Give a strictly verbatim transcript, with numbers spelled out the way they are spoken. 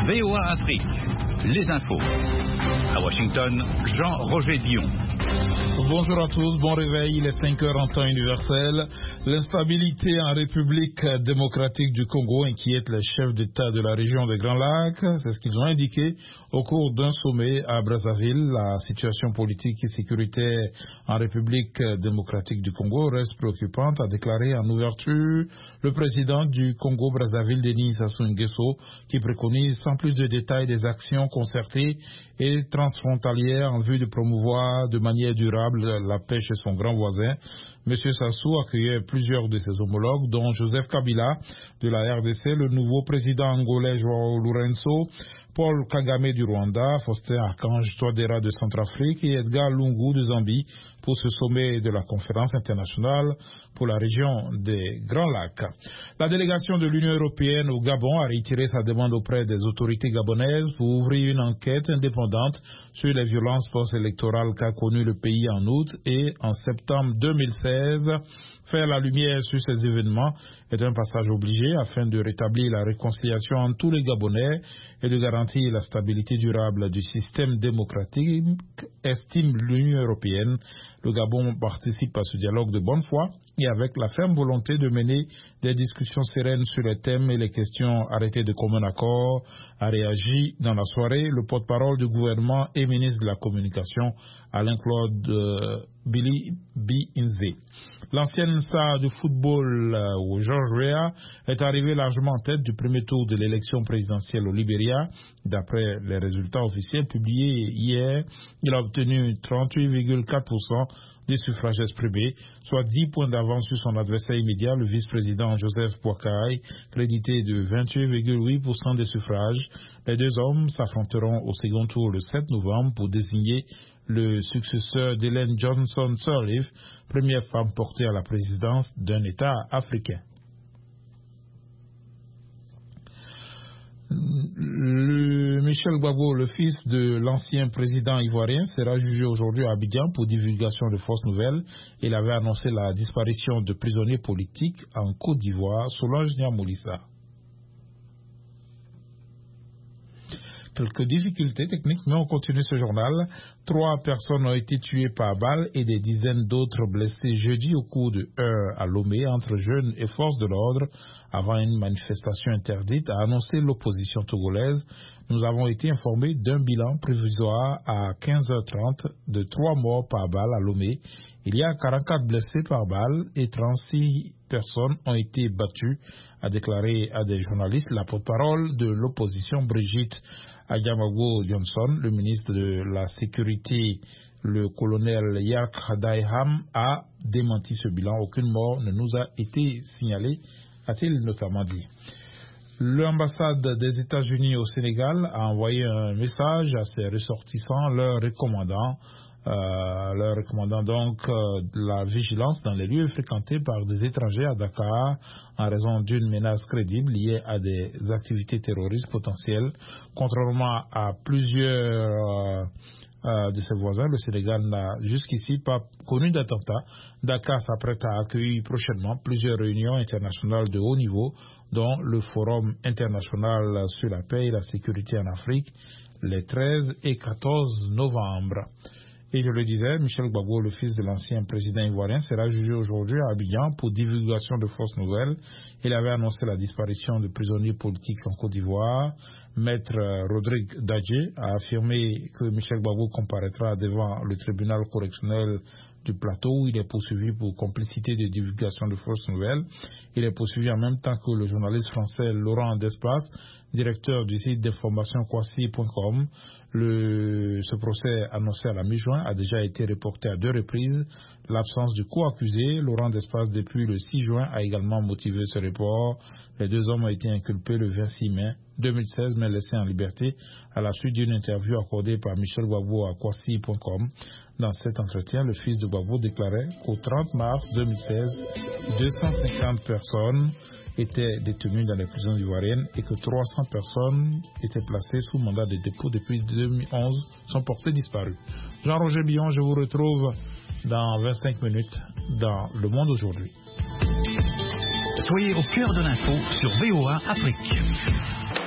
V O A Afrique, les infos. À Washington, Jean-Roger Dion. Bonjour à tous, bon réveil, il est cinq heures en temps universel. L'instabilité en République démocratique du Congo inquiète les chefs d'État de la région des Grands Lacs. C'est ce qu'ils ont indiqué au cours d'un sommet à Brazzaville. La situation politique et sécuritaire en République démocratique du Congo reste préoccupante, a déclaré en ouverture le président du Congo Brazzaville, Denis Sassou Nguesso, qui préconise sans plus de détails des actions concertées et transfrontalières en vue de promouvoir de manière durable la paix chez son grand voisin. M. Sassou accueillait plusieurs de ses homologues, dont Joseph Kabila de la R D C, le nouveau président angolais João Lourenço, Paul Kagame du Rwanda, Faustin Archange Touadéra de Centrafrique et Edgar Lungu de Zambie pour ce sommet de la conférence internationale pour la région des Grands Lacs. La délégation de l'Union européenne au Gabon a réitéré sa demande auprès des autorités gabonaises pour ouvrir une enquête indépendante sur les violences post-électorales qu'a connues le pays en août et en septembre deux mille seize. Faire la lumière sur ces événements est un passage obligé afin de rétablir la réconciliation entre tous les Gabonais et de garantir la stabilité durable du système démocratique, estime l'Union européenne. Le Gabon participe à ce dialogue de bonne foi et avec la ferme volonté de mener des discussions sereines sur les thèmes et les questions arrêtées de commun accord, a réagi dans la soirée le porte-parole du gouvernement et ministre de la Communication, Alain-Claude euh, Billy Binze. L'ancienne star du football, euh, George Weah, est arrivé largement en tête du premier tour de l'élection présidentielle au Libéria. D'après les résultats officiels publiés hier, il a obtenu trente-huit virgule quatre pour cent des suffrages exprimés, soit dix points d'avance sur son adversaire immédiat, le vice-président Joseph Boakai, crédité de vingt-huit virgule huit pour cent des suffrages. Les deux hommes s'affronteront au second tour le sept novembre pour désigner le successeur d'Hélène Johnson Sirleaf, première femme portée à la présidence d'un État africain. Le Michel Gbagbo, le fils de l'ancien président ivoirien, sera jugé aujourd'hui à Abidjan pour divulgation de fausses nouvelles. Il avait annoncé la disparition de prisonniers politiques en Côte d'Ivoire, Solange Niamolissa. Quelques difficultés techniques, mais on continue ce journal. Trois personnes ont été tuées par balle et des dizaines d'autres blessées jeudi au cours de heures à Lomé entre jeunes et forces de l'ordre avant une manifestation interdite, a annoncé l'opposition togolaise. Nous avons été informés d'un bilan provisoire à quinze heures trente de trois morts par balle à Lomé. Il y a quarante-quatre blessés par balle et trente-six personnes ont été battues, a déclaré à des journalistes la porte-parole de l'opposition Brigitte Adjamago Johnson. Le ministre de la Sécurité, le colonel Yak Hadaiham, a démenti ce bilan. Aucune mort ne nous a été signalée, a-t-il notamment dit. L'ambassade des États-Unis au Sénégal a envoyé un message à ses ressortissants leur recommandant Euh, leur recommandant donc euh, la vigilance dans les lieux fréquentés par des étrangers à Dakar en raison d'une menace crédible liée à des activités terroristes potentielles. Contrairement à plusieurs euh, euh, de ses voisins, le Sénégal n'a jusqu'ici pas connu d'attentat. Dakar s'apprête à accueillir prochainement plusieurs réunions internationales de haut niveau, dont le Forum international sur la paix et la sécurité en Afrique, les treize et quatorze novembre. Et je le disais, Michel Gbagbo, le fils de l'ancien président ivoirien, sera jugé aujourd'hui à Abidjan pour divulgation de fausses nouvelles. Il avait annoncé la disparition de prisonniers politiques en Côte d'Ivoire. Maître Rodrigue Dadje a affirmé que Michel Gbagbo comparaîtra devant le tribunal correctionnel du plateau où il est poursuivi pour complicité de divulgation de fausses nouvelles. Il est poursuivi en même temps que le journaliste français Laurent Despas, directeur du site d'information kwasi point com. Le, ce procès annoncé à la mi-juin a déjà été reporté à deux reprises. L'absence du co-accusé, Laurent Despas, depuis le six juin, a également motivé ce report. Les deux hommes ont été inculpés le vingt-six mai deux mille seize, mais laissés en liberté à la suite d'une interview accordée par Michel Gbagbo à kwasi point com. Dans cet entretien, le fils de Gbagbo déclarait qu'au trente mars deux mille seize, deux cent cinquante personnes étaient détenues dans les prisons ivoiriennes et que trois cents personnes étaient placées sous mandat de dépôt depuis deux mille onze, sont portées disparues. Jean-Roger Billon, je vous retrouve dans vingt-cinq minutes dans Le Monde aujourd'hui. Soyez au cœur de l'info sur V O A Afrique.